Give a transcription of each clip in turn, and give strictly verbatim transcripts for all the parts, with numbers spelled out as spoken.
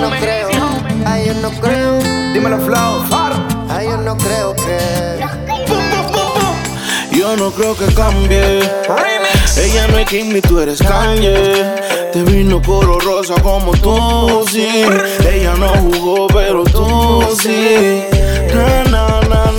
no creo, ay, yo no creo. Dímelo, Flow. Ay, yo no creo que. Yo no creo que cambie. Ella no es Kim y tú eres Kanye. Te vino puro rosa como tú, sí. Ella no jugó, pero tú sí. Na, na, na,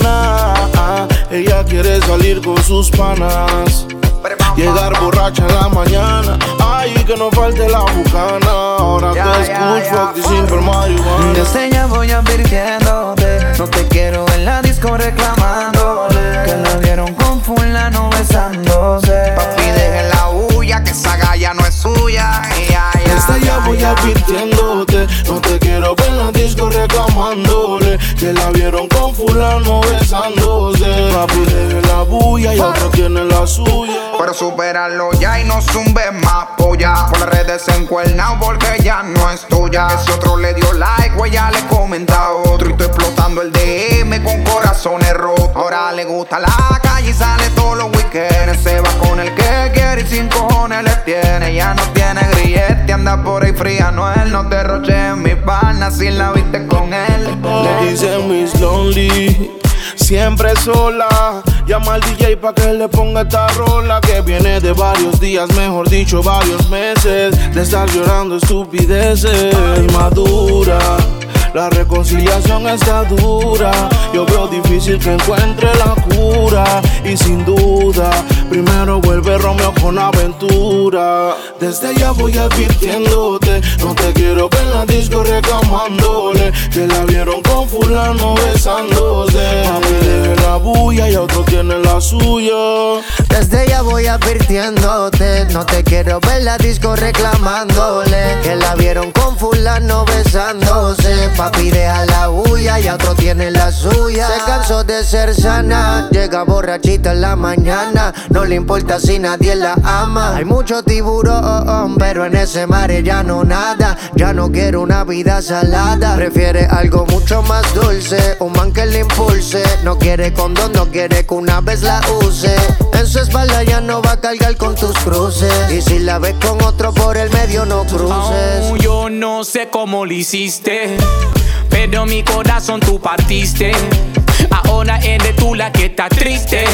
na. Ella quiere salir con sus panas, llegar borracha en la mañana. Ay, que no falte la bucana. Ahora Ya, te ya, escucho ya. aquí sin marihuana. Desde ya voy advirtiéndote, no te quiero en la disco reclamándole que la vieron con fulano besándose. Papi, deje la huya, que esa galla no es suya. Ya, ya, Desde ya voy ya. advirtiéndote, no te quiero ver en la disco reclamándole que la vieron con fulano besándose. Papi, deje la bulla y otro tiene la suya. Pero superarlo ya y no zumbes más polla. Por las redes se encuernao porque ya no es tuya. Que si otro le dio like o ella le comenta a otro. Y estoy explotando el D M con corazones rotos. Ahora le gusta la calle y sale todos los weekends. Se va con el que quiere y sin cojones le tiene. Ya no tiene grillete, anda por ahí fría Noel. No te roches en mi pana si la viste con él. Le dicen Miss Lonely, siempre sola. Llama al D J pa' que le ponga esta rola, que viene de varios días, mejor dicho varios meses, de estar llorando estupideces. Madura, la reconciliación está dura. Yo veo difícil que encuentre la cura. Y sin duda, primero vuelve Romeo con Aventura. Desde ya voy advirtiéndote, no te quiero ver en la disco reclamándole que la vieron con fulano besándose. Mami, deje la bulla y otro tiene la suya. Desde ya voy advirtiéndote, no te quiero ver la disco reclamándole que la vieron con fulano besándose. Papi, deja la bulla y otro tiene la suya. Se cansó de ser sana, llega borrachita en la mañana. No le importa si nadie la ama. Hay mucho tiburón, pero en ese mar ella no nada. Ya no quiere una vida salada, prefiere algo mucho más dulce. Un man que le impulse, no quiere condón, no quiere que una vez la use. En su espalda ya no va a cargar con tus cruces. Y si la ves con otro por el medio no cruces. Oh, yo no sé cómo lo hiciste, pero mi corazón tú partiste. Ahora eres tú la que está triste.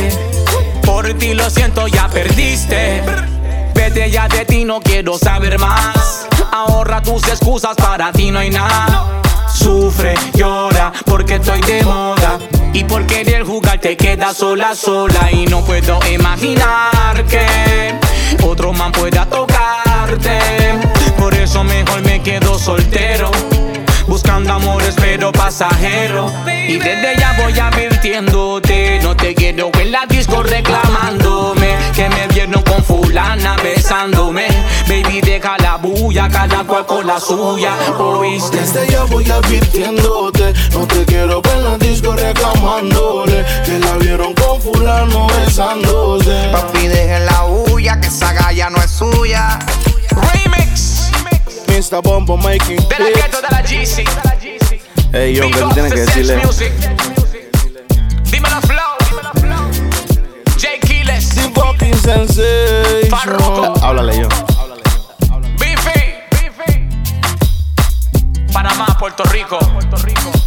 Por ti lo siento, ya perdiste. Vete ya de ti, no quiero saber más. Ahorra tus excusas, para ti no hay nada. Sufre, llora, porque estoy de moda. Y por querer jugar te quedas sola, sola. Y no puedo imaginar que otro man pueda tocarte. Por eso mejor me quedo soltero, buscando amores pero pasajero. Y desde ya voy advirtiéndote, no te quiero en la disco reclamándome que me vieron con fulana besándome. Baby, deja la bulla, cada cual con la suya, ¿oíste? Desde ya voy advirtiéndote, no te quiero ver en la disco reclamándole que la vieron con fulano besándose. Papi, deje la huya, que esa galla no es suya. Remix mister Bombo making de la hits. ghetto de la G C. Ey, yo, Big que tú up tienes que the Sense decirle. Music. Dímelo Flow, J Killers, The fucking sensation. Farruko. Háblale yo. Bifi, Panamá, Puerto Rico.